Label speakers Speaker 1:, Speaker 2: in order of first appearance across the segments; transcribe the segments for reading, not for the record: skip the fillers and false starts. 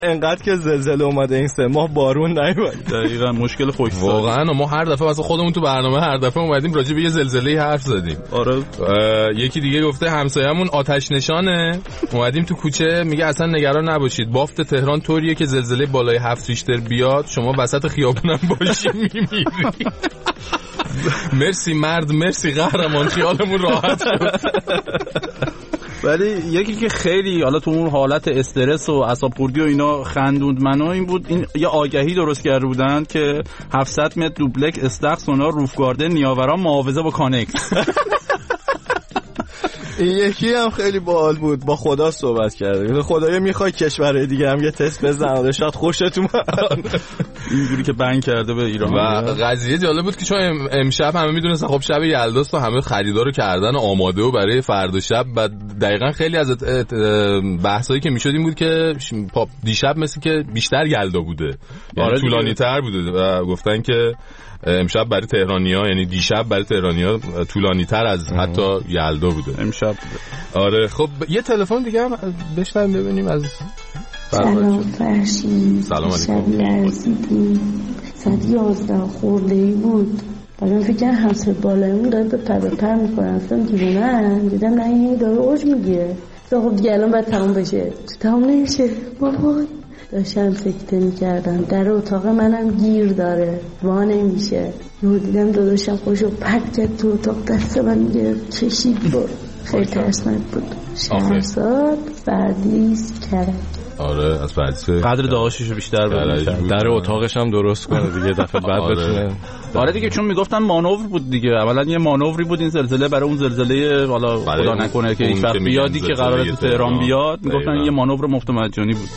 Speaker 1: انقدر که زلزله اومده این 3 ماه بارون نیومد.
Speaker 2: دقیقاً مشکل خشکسالی
Speaker 3: واقعا. ما هر دفعه مثلا خودمون تو برنامه هر دفعه اومدیم راجع به یه زلزله حرف زدیم.
Speaker 2: آره.
Speaker 3: یکی دیگه گفته همسایه‌مون آتش نشانه، اومدیم تو کوچه میگه اصلا نگران نباشید، بافت تهران طوریه که زلزله بالای 7 ریشتر بیاد شما وسط خیابونم باشی میمیری. مرسی مرد، مرسی قهرمان، خیالمون راحت شد.
Speaker 2: ولی یکی که خیلی حالا تو اون حالت استرس و اعصاب خوردی و اینا خندوند منو این بود، این یه آگهی درست کرده بودن که 700 متر دوبلک استخر سونار روف گاردن نیاوران معاوضه با کانکس.
Speaker 1: این یکی هم خیلی باحال بود، با خدا صحبت کرده. خدایا میخوای کشورهای دیگه هم یه تست بزنه شاید خوشت اومد.
Speaker 2: اینجوری که بند کرده به ایران.
Speaker 3: و قضیه جالب بود که چون امشب همه میدونستن خب شب یلداست و همه خریدارو کردن آماده و برای فردا شب، و دقیقاً خیلی از بحثایی که میشد این بود که دیشب مثل که بیشتر یلدا بوده، یعنی طولانی تر بوده و گفتن که امشب برای تهرانی‌ها، یعنی دیشب برای تهرانی‌ها طولانی‌تر از حتی یلدا بوده
Speaker 2: امشب بوده.
Speaker 3: آره. خب یه تلفن دیگه هم بشنویم ببینیم از
Speaker 4: سلام فرشید.
Speaker 3: سلام علیکم.
Speaker 4: شب لرزیدی 111 خورده‌ای بود. بعدم فکر کنم همسایه بالایمون داره به پر میکنن، اصلا دیوونه‌ام. دیدم نه این داره اوج میگیره. خب دیگه الان باید تموم بشه. تموم نمیشه بابا. داشتم سکته میکردم، در اتاق منم گیر داره، وا نمیشه. دیدم داداشم خوشو پرت کرد تو اتاق، دست من گرفت کشید برد. خیلی ترسناک بود. شهرزاد فردیس کرد.
Speaker 3: آره از فردیس
Speaker 2: قدر دعاشیشو بیشتر بود.
Speaker 1: در اتاقش هم درست کنه دیگه دفعه بعد بتونه.
Speaker 2: آره دیگه، چون میگفتن مانور بود دیگه. اولا یه مانوری بود این زلزله برای اون زلزله حالا خدا نکنه که هیچ وقت بیادی که قراره تو تهران بیاد، میگفتن یه مانور مفت مجانی بود.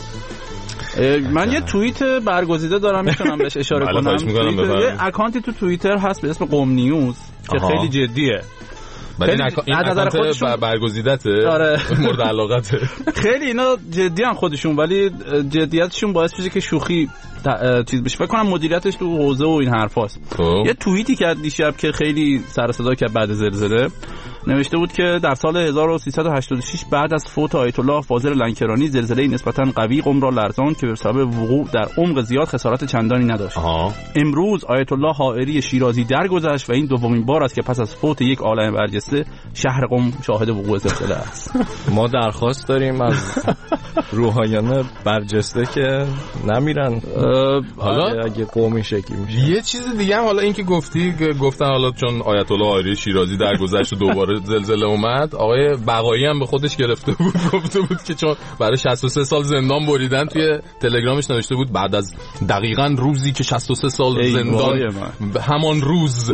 Speaker 2: من یه توییت برگزیده دارم میتونم بهش اشاره کنم. یه اکانتی تو توییتر هست به اسم قم نیوز که خیلی جدیه.
Speaker 3: این اکانت برگزیدته؟
Speaker 2: آره.
Speaker 3: مورد علاقته.
Speaker 2: خیلی اینا جدی ان خودشون، ولی جدیتشون باعث میشه که شوخی چیز بشه. فکر کنم مدیریتش تو حوزه و این حرفاست. یه توییتی کرد دیشب که خیلی سر صدا کرد بعد زلزله. نوشته بود که در سال 1386 بعد از فوت آیت الله فاضل لنکرانی زلزله نسبتاً قوی قم را لرزاند که به سبب وقوع در عمق زیاد خسارت چندانی نداشت. امروز آیت الله حائری شیرازی درگذشت و این دومین بار است که پس از فوت یک عالم برجسته شهر قم شاهد وقوع زلزله است.
Speaker 1: ما درخواست داریم از روحانیان برجسته که نمیرن. حالا اگه قومی شکلی میشه.
Speaker 3: یه چیز دیگه هم حالا این که گفتن حالا چون آیت الله حائری شیرازی درگذشت و دوباره زلزله اومد، آقای بقایی هم به خودش گرفته بود، گفته بود که چون برای 63 سال زندان بریدن، توی تلگرامش نوشته بود بعد از دقیقاً روزی که 63 سال زندان همان روز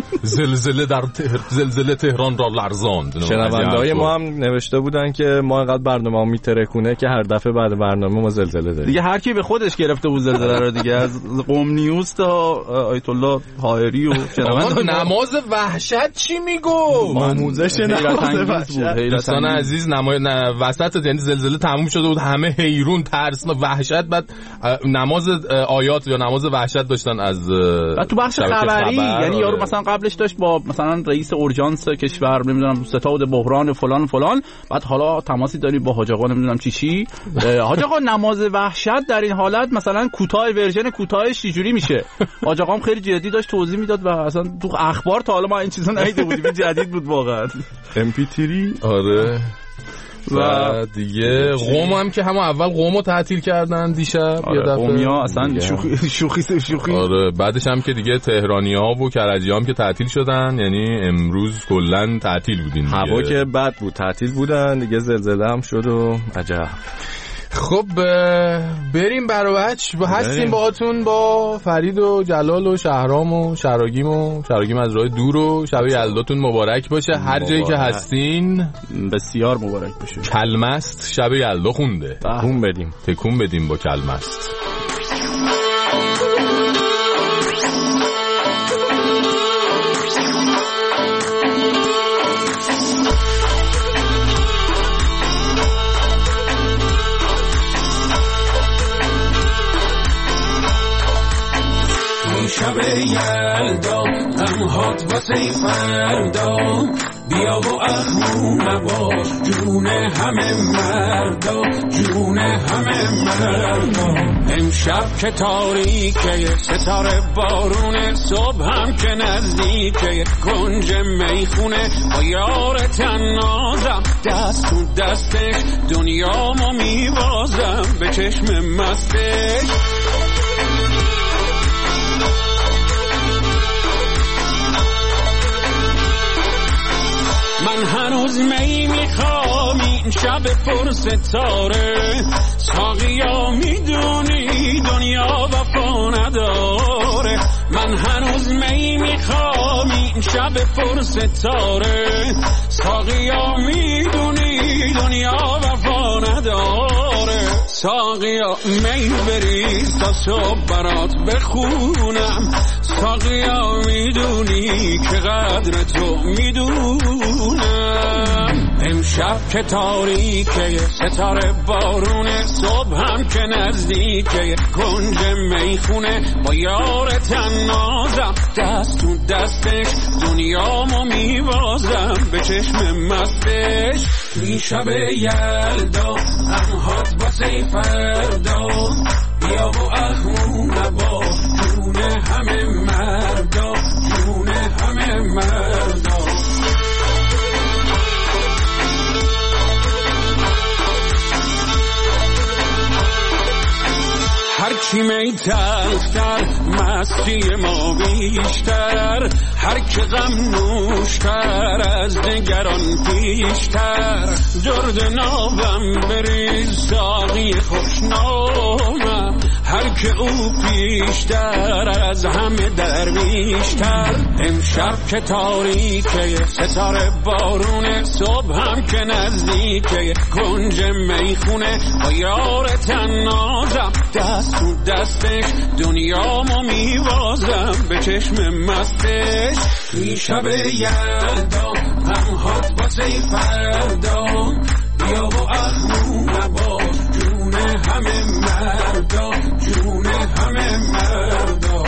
Speaker 3: زلزله تهران را لرزاند.
Speaker 1: شنونده‌های ما هم نوشته بودن که ما انقدر برنامه‌مون میترکونه که هر دفعه بعد برنامه ما زلزله داریم.
Speaker 2: دیگه هر کی به خودش گرفته بود زلزله رو دیگه، از قم نیوز تا آیت الله حائری و
Speaker 3: نماز وحشت چی میگو؟
Speaker 1: آموزش نماز وحشت.
Speaker 3: دوستان عزیز وسط یعنی زلزله تموم شده بود، همه حیرون، ترس و وحشت، بعد نماز آیات یا نماز وحشت داشتن از
Speaker 2: تو بخش خبری. یعنی یارو مثلا قبلش داشت با مثلا رئیس اورژانس کشور نمیدونم ستاد بحران فلان فلان، بعد حالا تماسی داری با حاج آقا نمیدونم چی حاج آقا نماز وحشت در این حالت مثلا کوتاه ورژن کوتاهش چجوری میشه؟ حاج آقا هم خیلی جدی داشت توضیح میداد و اصلا تو اخبار تا حالا ما این چیزا ندیده بودیم، جدید بود واقعا.
Speaker 1: MP3
Speaker 3: آره. و دیگه قم هم که همون اول قمو تعطیل کردن دیشب.
Speaker 2: یه دفعه قمیا اصلا شوخی.
Speaker 3: آره بعدش هم که دیگه تهرانی‌ها و کرجی‌ها هم که تعطیل شدن، یعنی امروز کلا تعطیل بودین.
Speaker 1: هوا که بد بود تعطیل بودن دیگه، زلزله هم شد و عجب.
Speaker 3: خب بریم برای هستیم باهاتون با فرید و جلال و شهرام و شراگیم از راه دور و شب یلداتون مبارک باشه. هر جایی که هستین
Speaker 2: بسیار مبارک باشه.
Speaker 3: کلمست شب یلدا خونده، تکون بدیم با کلمست.
Speaker 5: شب یلدا تنهات واسه فردا بیا و اخمو نباش جون همه مردا جون همه مردا امشب که تاریکه ستاره بارونه صبح هم که نزدیکه کنج میخونه با یار تنازم دست تو دستش دنیامو میوازم به چشم مستش من هنوز می میخوام این شب پر ستاره ساقیا میدونی دنیا وفا نداره من هنوز می میخوام این شب پر ستاره ساقیا میدونی دنیا وفا نداره ساقیا می بریز تا صبح برات بخونم ساقیا میدونی که قدر تو میدونم امشب که تاریکه ستاره بارونه صبح هم که نزدیکه کنج میخونه با یار تنازم دست تو دستش دنیامو میوازم به چشم مستش توی شب یلدا غمهات واسه فردا بیا و اخمو نباش جون همه مردا جون همه مردا هرچی می تلختر مستی ما بیشتر هر که غم نوشتر از نگران پیشتر درد نابم بریز ساقی خوشنامم هر که او پیشتر از همه درویشتر امشب که تاریکه ستاره بارونه صبح هم که نزدیکه کنج میخونه با یار تنازم دست تو دستش دنیامو میوازم به چشم مستش توی شب یلدا غمهات واسه فردا بیا و اخمو نباش جون همه مردا جون همه مردا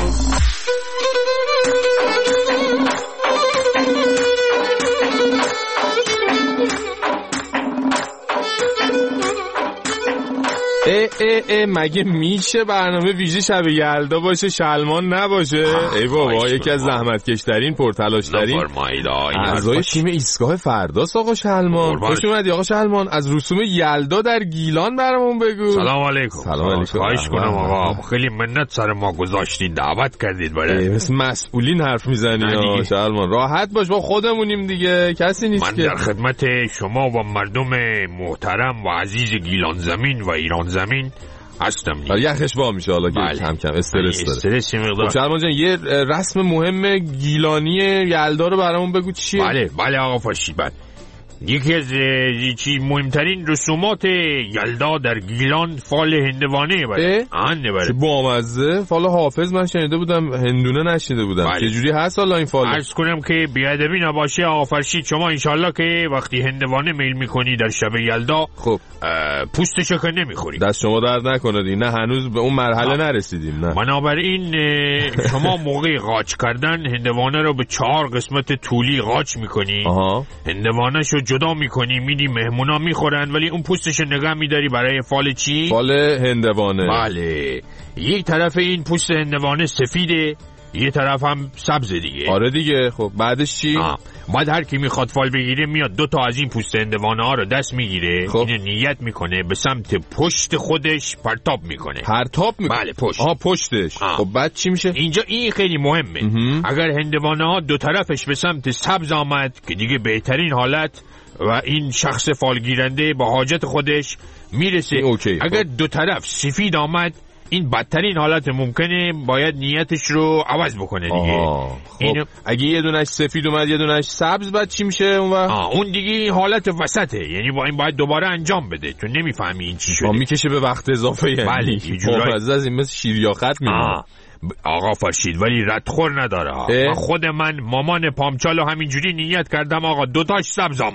Speaker 3: مگه میشه برنامه ویژه شب یلدا باشه شلمان نباشه؟ ای بابا یکی از زحمتکشترین پرتلاشترین اعضای تیم ایستگاه فرداست آقا شلمان. خوش اومدی آقا شلمان. از رسوم یلدا در گیلان برامون بگو.
Speaker 6: سلام علیکم.
Speaker 3: سلام علیکم.
Speaker 6: خواهش کنم آقا خیلی منت سر ما گذاشتین دعوت کردید برای
Speaker 3: مثل مسئولین حرف میزنی آقا شلمان. راحت باش با خودمونیم دیگه کسی نیست
Speaker 6: من
Speaker 3: که.
Speaker 6: در خدمت شما و مردم محترم و عزیز گیلان زمین و ایران زمین هستم.
Speaker 3: یخش با میشه حالا که کم کم استرس داره.
Speaker 6: استرس مقدار.
Speaker 3: شلمان جان یه رسم مهم گیلانی یلدا رو برامون بگو چیه؟
Speaker 6: بله آقا فرشید. یکی از مهمترین رسومات یلدا در گیلان فال هندوانه بره.
Speaker 3: چه بامزه. فال حافظ من شنیده بودم هندونه نشنیده بودم. چه جوری هست حالا این فال؟
Speaker 6: عرض کنم که بیادبی نباشه آقا فرشید شما انشالله که وقتی هندوانه میل میکنی در شب یلدا
Speaker 3: خب
Speaker 6: پوستشو که نمیخوری.
Speaker 3: دست شما درد نکنه. نه هنوز به اون مرحله نرسیدیم. نه
Speaker 6: بنابراین شما موقع قاچ کردن هندوانه رو به 4 قسمت طولی قاچ میکنی. هندوانه‌شو جدا میکنی میدی مهمونا میخورن ولی اون پوستشو نگه میداری برای فال چی؟
Speaker 3: فال هندوانه.
Speaker 6: بله یک طرف این پوست هندوانه سفیده یه طرف هم سبز دیگه.
Speaker 3: آره دیگه. خب بعدش چی؟
Speaker 6: بعد هر کی میخواد فال بگیره میاد 2 تا از این پوست هندوانه ها رو دست میگیره. خب. اینو نیت میکنه به سمت پشت خودش پرتاب میکنه. بله پشت.
Speaker 3: پشتش. خب بعد چی میشه؟
Speaker 6: اینجا این خیلی مهمه. اگر هندوانه ها 2 طرفش به سمت سبز آمد که دیگه بهترین حالت و این شخص فالگیرنده با حاجت خودش میرسه. اگر 2 طرف سفید آمد این بدترین حالت ممکنه باید نیتش رو عوض بکنه دیگه.
Speaker 3: خب. اگه یه دونش سفید اومد یه دونش سبز بعد چی میشه اون وقت؟
Speaker 6: اون دیگه حالت وسطه یعنی با این باید دوباره انجام بده چون نمیفهمی این چی شده.
Speaker 3: میکشه به وقت اضافه یعنی.
Speaker 6: بله یه جورایی
Speaker 3: از این مثل شیریاخت میمونه.
Speaker 6: آقا فرشید ولی ردخور نداره. خود من مامان پامچالو همینجوری نیت کردم آقا 2 تاش سبز آمد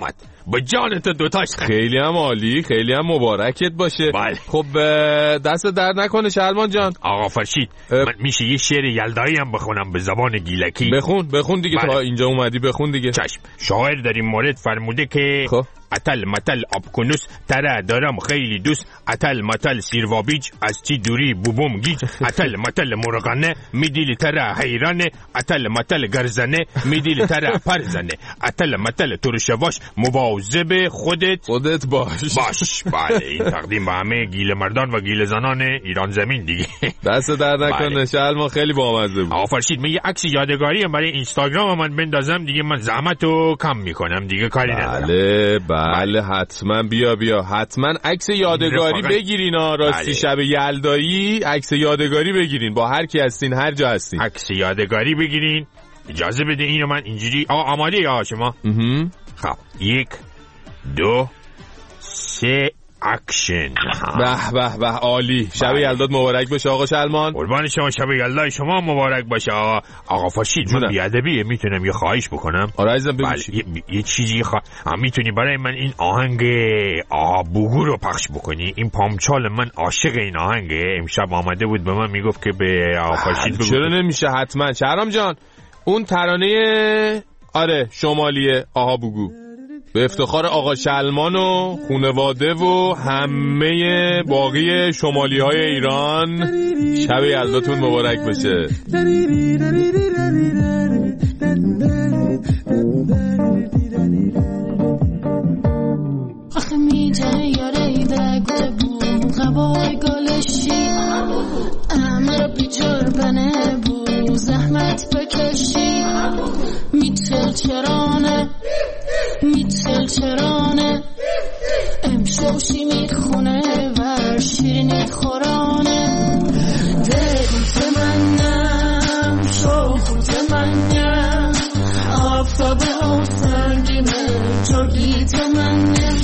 Speaker 6: به جان تو دوتاش.
Speaker 3: خیلی هم عالی، خیلی هم مبارکت باشه.
Speaker 6: بله.
Speaker 3: خب دست در نکنه شلمان جان.
Speaker 6: آقا فرشید من میشه یه شعر یلدایی هم بخونم به زبان گیلکی؟
Speaker 3: بخون دیگه.
Speaker 6: بله.
Speaker 3: تا اینجا اومدی بخون دیگه.
Speaker 6: چشم. شاعر در این مورد فرموده که
Speaker 3: خب
Speaker 6: اتل متل آبکنوس تره دارم خیلی دوست، اتل متل سیروابیج از تی دوری بوبوم گیج، اتل متل مرغانه میدیل تره حیرانه، اتل متل گرزنه میدیل تره پرزنه، اتل متل ترشواش مواظب خودت باش. بله این تقدیم به همه گیل مردان و گیل زنان ایران زمین دیگه.
Speaker 3: دست در نکنه شلمان، خیلی بامزه بود.
Speaker 6: آقا فرشید من یه عکس یادگاری هم برای اینستاگرام من بندازم دیگه، من زحمتو کم میکنم دیگه، کاری ندارم.
Speaker 3: بله حتما بیا حتما عکس یادگاری بگیرین. راستی شب یلدایی عکس یادگاری بگیرین، با هر کی هستین هر جا هستین
Speaker 6: عکس یادگاری بگیرین. اجازه بده اینو من اینجوری آماده یا شما؟ خب 1 2 3 اکشن.
Speaker 3: به عالی. شب یلدات مبارک باشه آقا شلمان.
Speaker 6: قربان شما، شب یلدای شما مبارک باشه آقا فرشید. من بیادبی میتونم یه خواهش بکنم؟
Speaker 3: آره عزیزم بگو.
Speaker 6: یه چیزی میتونی برای من این آهنگ بوگو رو پخش بکنی؟ این پامچال من عاشق این آهنگه. امشب آمده بود به من میگفت که به آقا فرشید بگو.
Speaker 3: چرا نمیشه؟ حتما شهرام جان اون ترانه شمالیه آها بوگو به افتخار آقا شلمان و خانواده و همه باقی شمالی های ایران، شب یلداتون مبارک باشه.
Speaker 7: آخه میتونه یاره ایده گوته بود قبای گالشی امر بیجار بنه بود زحمت بکشی میتل چرانه امشوشی میخونه و شیرینی خورانه دلت منم شوخوت منم آفتاب ها سنگیمه جاگیت منم.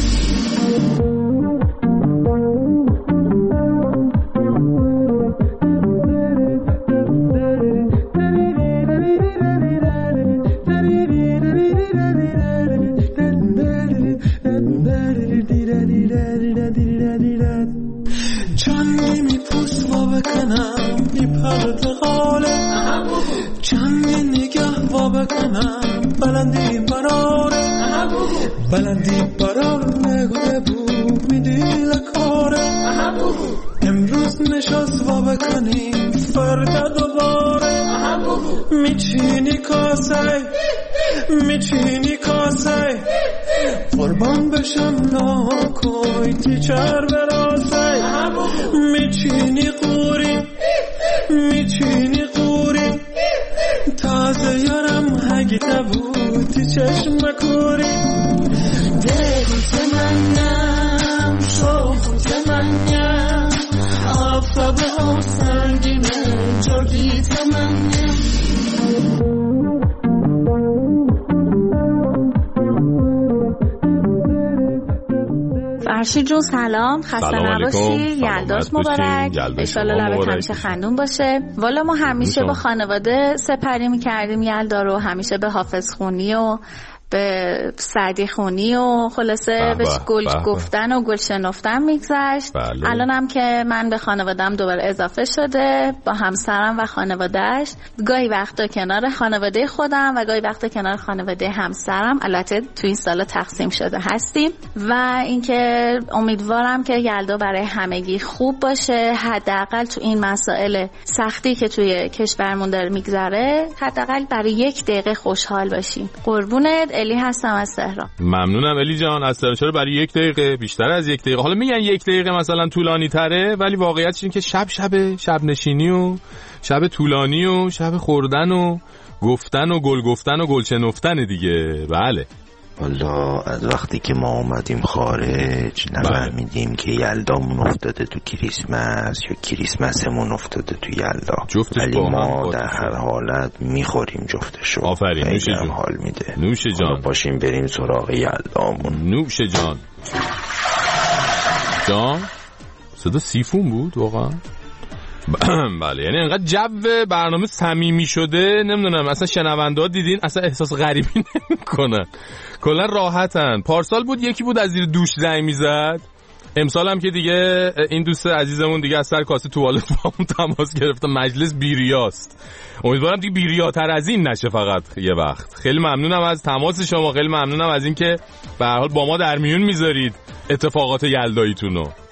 Speaker 8: چندی میپوست وا بکنم میپرد غاله، چندی نگه وا بکنم بلندی برار نگوه بود میدی لکاره، امروز نشست وا بکنیم فردا دوباره، میچینی کاسه قربان بشم ناکوی تیچر براسه، میچینی قوری تازه یارم هگی نبودی چشم کوری، دلت منم شوخوت منم آفتاب ها سنگیمه جاگیت منم.
Speaker 9: فرشید جون سلام، خسته نباشی، یلدات مبارک، انشالله لبت همیشه خندون باشه. والا ما همیشه با خانواده سپری میکردیم یلدا رو، همیشه به حافظ خونی و به سعدی خونی و خلاصه بهش گل گفتن و گل شنفتن میگذشت. الان هم که من به خانوادم دوباره اضافه شده، با همسرم و خانوادهش گاهی وقتا کنار خانواده خودم و گاهی وقتا کنار خانواده همسرم، البته تو این سالا تقسیم شده هستیم و اینکه امیدوارم که یلدا برای همگی خوب باشه، حداقل تو این مسائل سختی که توی کشورمون داره میگذره حداقل برای 1 دقیقه خوشحال باشیم. قربونت، الی هستم از تهران.
Speaker 3: ممنونم الی جان از تهران. چرا برای 1 دقیقه؟ بیشتر از 1 دقیقه. حالا میگن 1 دقیقه مثلا طولانی تره، ولی واقعیتش اینه که شب نشینی و شب طولانی و شب خوردن و گفتن و گل گفتن و گل شنفتن دیگه. بله
Speaker 10: والا از وقتی که ما اومدیم خارج نفهمیدیم که یلدامون افتاده تو کریسمس یا کریسمسمون افتاده تو یلدا، ولی ما در هر حالت میخوریم جفتشو.
Speaker 3: آفرین، نوش جان،
Speaker 10: حال میده.
Speaker 3: نوش جان،
Speaker 10: باشیم بریم سراغ یلدامون.
Speaker 3: نوش جان. صدا سیفون بود واقعا. بله، یعنی انقدر جو برنامه صمیمی شده، نمیدونم اصلا شنونده‌ها دیدین اصلا احساس غریبی نمی‌کنن، کلا راحتن. پارسال بود یکی بود از زیر دوش زنگ میزد، امسال هم که دیگه این دوست عزیزمون دیگه از سر کاسه توالت با همون تماس گرفته، مجلس بیریاست. امیدوارم دیگه بیریاتر از این نشه فقط یه وقت. خیلی ممنونم از تماس شما، خیلی ممنونم از این که به هر حال با ما در میون میذارید اتفاقات یلداییتونو.